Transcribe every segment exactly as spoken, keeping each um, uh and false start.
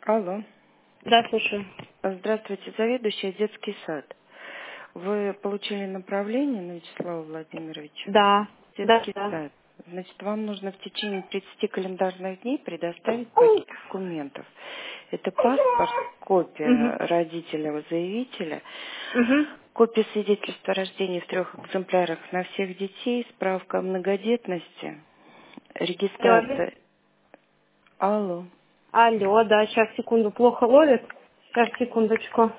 Алло. Да, слушаю. Здравствуйте, заведующая детский сад. Вы получили направление на Вячеслава Владимировича? Да, да, Детский да. сад. Значит, вам нужно в течение тридцати календарных дней предоставить пакет документов. Это паспорт, копия Угу. родителя-заявителя, Угу. копия свидетельства о рождении в трех экземплярах на всех детей, справка о многодетности, Алло, регистрация. Алло. алло, да, сейчас, секунду, плохо ловит. Сейчас, секундочку.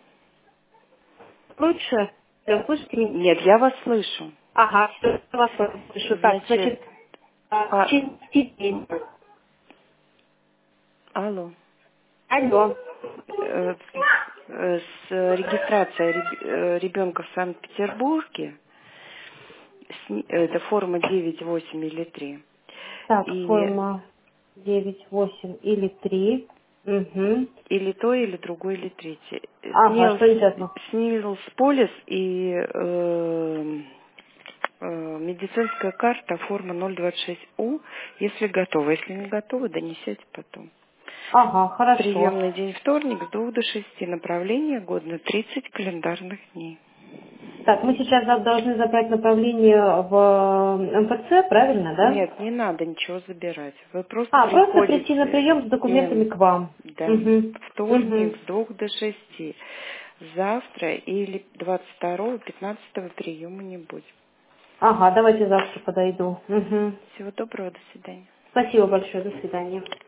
Лучше? Алло, слышите меня? Нет, я вас слышу. Ага, все, вас слышу. Так, Значит, значит, а, па- через день. алло. Алло. Э, э, С регистрацией ребенка в Санкт-Петербурге, сни- это форма девять, восемь или три. Так, И форма девять, восемь или три. Угу. или то, или другой, или третий. Ага, Снилс, что интересно? снилс полис и э, э, медицинская карта форма ноль двадцать шесть У, если готова. Если не готова, донесете потом. Ага, хорошо. Приемный день вторник с двух до шести. Направление годно тридцать календарных дней. Так, мы сейчас за- должны забрать направление в эм пэ цэ, правильно, да? Нет, не надо ничего забирать. Вы просто А, просто прийти на приходите, прием с документами м, к вам. да, Угу. Угу. вторник с двух до шести. Завтра или двадцать второго, пятнадцатого приема не будет. Ага, давайте завтра подойду. Угу. Всего доброго, до свидания. Спасибо большое, до свидания.